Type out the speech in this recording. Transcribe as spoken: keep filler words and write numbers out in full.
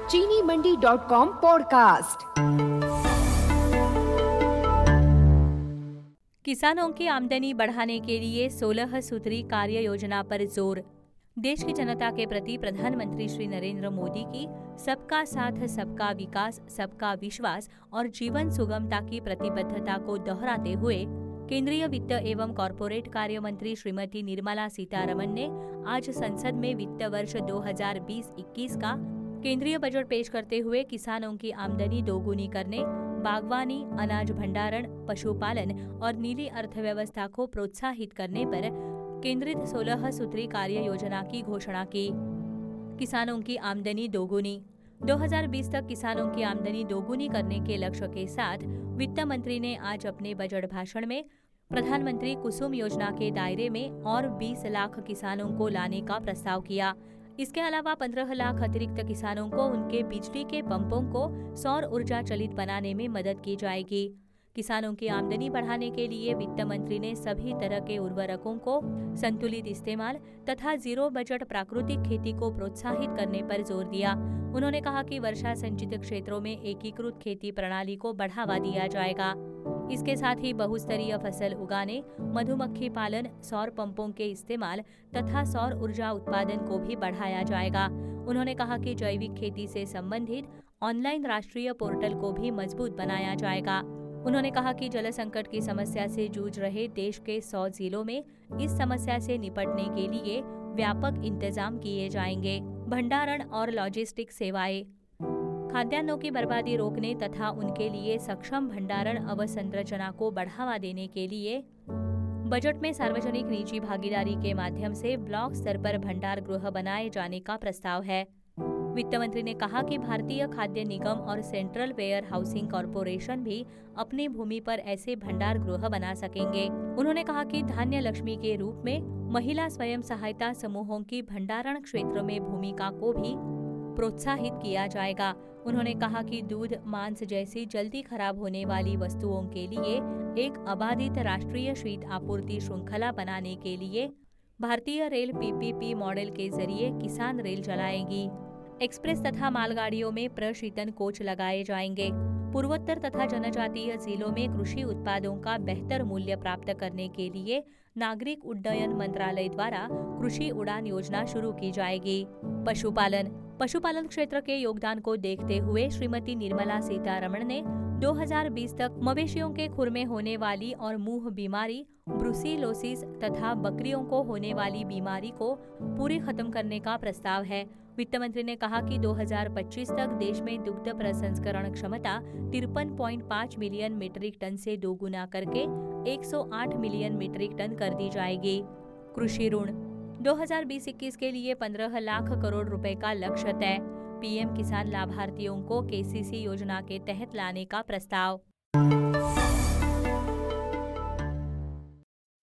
चीनी मंडी dot com podcast. किसानों की आमदनी बढ़ाने के लिए सोलह सूत्री कार्य योजना पर जोर। देश की जनता के प्रति प्रधानमंत्री श्री नरेंद्र मोदी की सबका साथ, सबका विकास, सबका विश्वास और जीवन सुगमता की प्रतिबद्धता को दोहराते हुए केंद्रीय वित्त एवं कॉरपोरेट कार्य मंत्री श्रीमती निर्मला सीतारमण ने आज संसद में वित्त वर्ष दो हज़ार बीस इक्कीस का केंद्रीय बजट पेश करते हुए किसानों की आमदनी दोगुनी करने, बागवानी, अनाज भंडारण, पशुपालन और नीली अर्थव्यवस्था को प्रोत्साहित करने पर केंद्रित सोलह सूत्री कार्य योजना की घोषणा की। किसानों की आमदनी दोगुनी। दो हज़ार बीस तक किसानों की आमदनी दोगुनी करने के लक्ष्य के साथ वित्त मंत्री ने आज अपने बजट भाषण में प्रधानमंत्री कुसुम योजना के दायरे में और बीस लाख किसानों को लाने का प्रस्ताव किया। इसके अलावा पंद्रह लाख अतिरिक्त किसानों को उनके बिजली के पंपों को सौर ऊर्जा चलित बनाने में मदद की जाएगी। किसानों की आमदनी बढ़ाने के लिए वित्त मंत्री ने सभी तरह के उर्वरकों को संतुलित इस्तेमाल तथा जीरो बजट प्राकृतिक खेती को प्रोत्साहित करने पर जोर दिया। उन्होंने कहा कि वर्षा सिंचित क्षेत्रों में एकीकृत खेती प्रणाली को बढ़ावा दिया जाएगा। इसके साथ ही बहुस्तरीय फसल उगाने, मधुमक्खी पालन, सौर पंपों के इस्तेमाल तथा सौर ऊर्जा उत्पादन को भी बढ़ाया जाएगा। उन्होंने कहा कि जैविक खेती से संबंधित ऑनलाइन राष्ट्रीय पोर्टल को भी मजबूत बनाया जाएगा। उन्होंने कहा कि जल संकट की समस्या से जूझ रहे देश के सौ जिलों में इस समस्या से निपटने के लिए व्यापक इंतजाम किए जाएंगे। भंडारण और लॉजिस्टिक सेवाएं। खाद्यान्नों की बर्बादी रोकने तथा उनके लिए सक्षम भंडारण अवसंरचना को बढ़ावा देने के लिए बजट में सार्वजनिक निजी भागीदारी के माध्यम से ब्लॉक स्तर पर भंडार गृह बनाए जाने का प्रस्ताव है। वित्त मंत्री ने कहा कि भारतीय खाद्य निगम और सेंट्रल वेयर हाउसिंग कॉरपोरेशन भी अपनी भूमि पर ऐसे भंडार गृह बना सकेंगे। उन्होंने कहा कि धान्य लक्ष्मी के रूप में महिला स्वयं सहायता समूहों की भंडारण क्षेत्र में भूमिका को भी प्रोत्साहित किया जाएगा। उन्होंने कहा कि दूध, मांस जैसी जल्दी खराब होने वाली वस्तुओं के लिए एक अबाधित राष्ट्रीय शीत आपूर्ति श्रृंखला बनाने के लिए भारतीय रेल पीपीपी मॉडल के जरिए किसान रेल चलाएगी। एक्सप्रेस तथा मालगाड़ियों में प्रशीतन कोच लगाए जाएंगे। पूर्वोत्तर तथा जनजातीय जिलों में कृषि उत्पादों का बेहतर मूल्य प्राप्त करने के लिए नागरिक उड्डयन मंत्रालय द्वारा कृषि उड़ान योजना शुरू की जाएगी। पशुपालन। पशुपालन क्षेत्र के योगदान को देखते हुए श्रीमती निर्मला सीतारमण ने दो हज़ार बीस तक मवेशियों के खुर में होने वाली और मुंह बीमारी, ब्रुसीलोसिस तथा बकरियों को होने वाली बीमारी को पूरी खत्म करने का प्रस्ताव है। वित्त मंत्री ने कहा कि दो हज़ार पच्चीस तक देश में दुग्ध प्रसंस्करण क्षमता तिरपन पॉइंट पाँच मिलियन मीट्रिक टन से दोगुना करके एक सौ आठ मिलियन मीट्रिक टन कर दी जाएगी। कृषि ऋण। दो हज़ार बीस इक्कीस के लिए पंद्रह लाख करोड़ रुपए का लक्ष्य तय। पीएम किसान लाभार्थियों को केसीसी योजना के तहत लाने का प्रस्ताव।